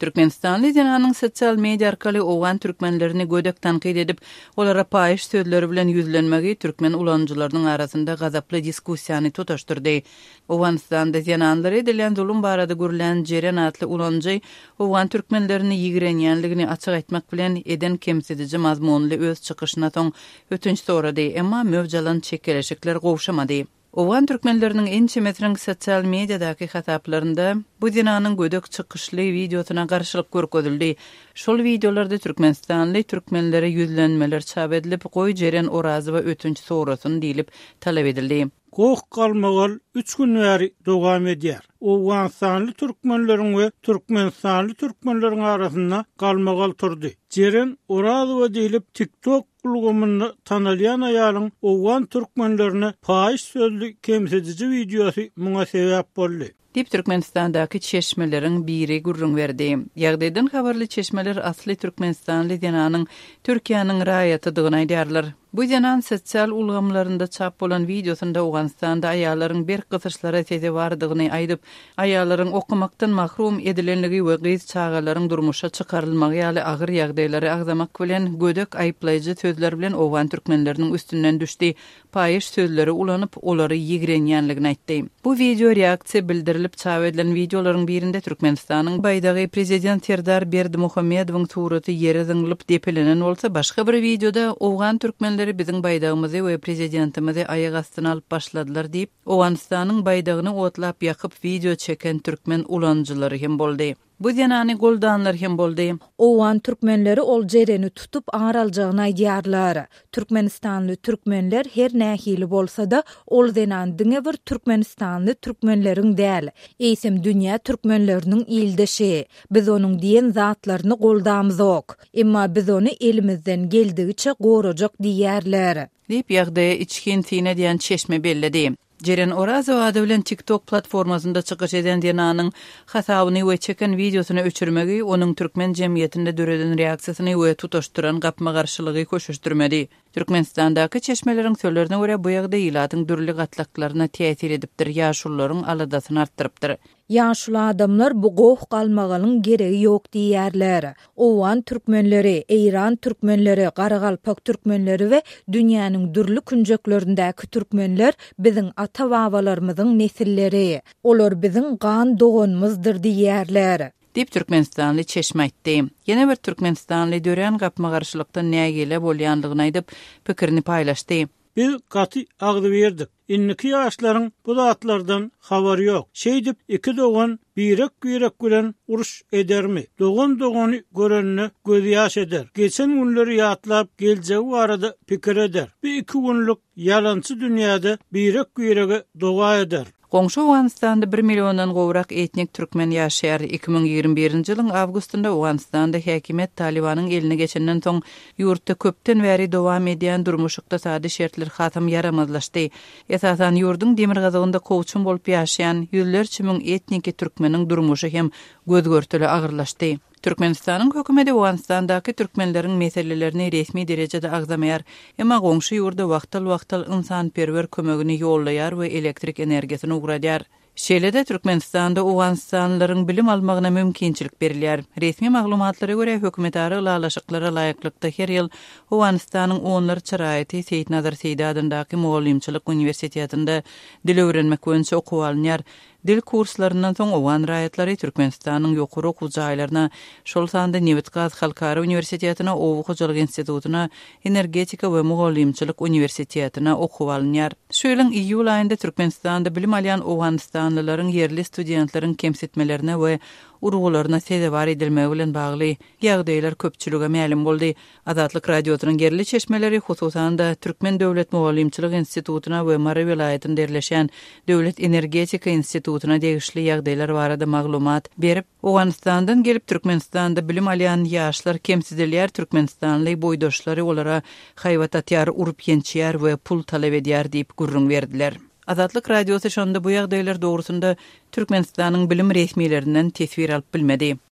Türkmenistanly jananyň sosial media arkaly owan türkmenlerini gödek tanqid edip, olara paýyş sözleri bilen yüzlenmegi türkmen ulanjylarynyň arasynda gazaply diskussiýany tutaşdyrdy. Owganistanda jananlary edilen zulüm barada görülen Jeren atly ulanjy owan türkmenlerini ýigrenýänligini açyk etmek bilen eden kemsedici mazmunly öz çykyşyna soň ötünç sorady, emma mövjalan çekeleşikler gowşamady. Owan türkmenleriniň ençemetiriň sosial mediadaky hataplarynda bu dinanyň gödek çykyşly videosuna garşylyk görkezildi. Şol videolarda Türkmenistanly türkmenlere yüzlenmeler çap edilip, goý Jeren Orazy we ötünç sorasyn diýilip talap edildi. Goh galmagal 3 gün bäri dowam edýär. Owganistanyň türkmenleriň we Türkmenistanly türkmenleriň arasynda galmagal turdy. Jeren Orazy we diýilip TikTok ulgamyny tanalýan aýalyň Owgan türkmenlerini paýyş sözli kemsedici videosy muňa sebäp boldy. Dip Türkmenistandaky çeşmeleriň biri gurrun berdi. Ýagdaýdan habarly çeşmeler asly Türkmenistanly jananyň Türkiýanyň raýatydygyny aýdýarlar. Bu janan sosial ulgamlarynda çap bolan videosunda Owganistanda aýallaryň bir gysyşlara seze bardygyny aýdyp, aýallaryň okumakdan mahrum edilenligi we gyz çağalaryň durmuşa çykarylmagy ýaly agyr ýagdaýlary agzamak bilen gödek aýplaýjy sözler bilen Owgan türkmenleriniň üstünden düşdi. Paýyş sözleri ulanyp, olary ýigrenýänligini aýtdy. Bu video reaksiýa bildirilip çap edilen videolaryň birinde Türkmenistanyň baýdagy prezident Serdar Berdimuhammedowyň suraty ýere zyňlyp depelenen bolsa, başga bir videoda Owgan türkmenleri biziň baýdagymyzy we prezidentimizi aýak astyna alyp başladylar diýip, Owganistanyň baýdagyny otlap ýakyp video çeken türkmen ulanjylary hem boldy. Bu janany goldanlar hem boldy. Owan türkmenleri ol Jereni tutup araljagyny aýdýarlar. Türkmenistanly türkmenler her nähili bolsa-da ol janan diňe bir Türkmenistanly türkmenleriň däl. Eýsem dünýä türkmenleriniň ildeşi. Biz onuň diýen zatlaryny goldamyzok. Emma biz ony elimizden geldigiçe gorajak diýärler. Diýip ýagdaýa içkin tiýne diýen çeşme belledi. Jeren Orazy ady bilen TikTok platformasynda çykyş eden jananyň hasabyny we çeken videosuna öçürmegi onuň türkmen jemgyýetinde döreden reaksiýasyny we tutaşdyran gapma garşylygy köşüşdirmedi. Türkmenistandaky çeşmeleriň sözlerine görä bu ýagdaý ýylatyň dürli gatlaklaryna täsir edipdir, ýaşullaryň aladasyny artdyrypdyr. Ýaşul adamlar bu goh galmagalyň geregi ýok diýärler. Owan türkmenleri, Eýran türkmenleri, Garagalpak türkmenleri we dünýäniň dürli künjeklerindäki türkmenler biziň ata-babalarymyzyň nesilleri. Olar biziň gan doganymyzdyr diýärler. Dip Türkmenistanly çeşme aýtdy. Ýene bir Türkmenistanly dören gapma garşylykdan nägele bolýanlygyny aýdyp pikirini paýlaşdy. Biz gaty agdy berdik. Inniki ýaşlaryň bu zatlardan habary ýok. Şeýdip iki dogan birek bilen uruş edermi? Dogan görenini göz ýaş eder. Geçen günleri ýatlap geljegi barada pikir eder. Bir iki günlük ýalançy dünýäde birek doga eder. Goňşy Owganistanda 1 milyondan gowrak etnik türkmen ýaşaýar. 2021-nji ýylyň awgustynda Owganistanda häkimet Talibanyň eline geçenden soň ýurtda köpden bäri dowam edýän durmuş ykdysady şertler hatam yaramazlaşdy. Esasan ýurduň demir gazagynda kowçun bolup ýaşaýan ýüzlerçe müň etnik türkmeniň durmuşy hem gözgörtüli agyrlaşdy. Türkmenistanyň hökümeti Owganistandaky türkmenleriň meselelerini resmi derejede agzamaýar, emma goňşy ýurda wagtal insanperwer kömegini ýollaýar we elektrik energiýasyny ugradýar. Şeýlede Türkmenistanda Owganistanlylaryň bilim almagyna mümkinçilik berilýär. Resmi maglumatlara görä hökümet aralaşyklara laýyklykda her ýyl Owganistanyň onları çyraýaty Seyit Nazar Seydi adyndaky Mugallimçilik Universitetinde dil öwrenmek boýunça okuw alınýar. Dil kurslarynyň soň Owgan raýatlary Türkmenistanyň ýokary okuw jaýlaryna, şol sanda Newitgaz Halkara Universitetine, Owu Hojalyk institutuna, Energetika we Mugallimçilik Universitetine okuw alınýar. Şu ýylyň iýul aýynda Türkmenistanda bilim alýan Owganistanlylaryň yerli studentleriň kemsitmelerine we urgularyna sezebar edilmegi bilen bagly ýagdaýlar köpçülige ma'lum boldy. Azatlyk radiosynyň gerli çeşmeleri hususan da Türkmen Döwlet Mugallimçilik institutuna we Mara vilayetinde yerleşen Döwlet Energetika institutuna degişli ýagdaýlar barada maglumat berip, Owganistandan gelip Türkmenistanda bilim alýan ýaşlar kemsidilýär, Türkmenistanly boýdoşlary olara haýwat atýar, urup ýençýär we pul talap edýär diýip gurrun berdiler. Azatlyk radiosy şonda bu ýagdaýlar dogrusynda Türkmenistanyň bilim resmiýetlerinden tesbir alyp bilmedi.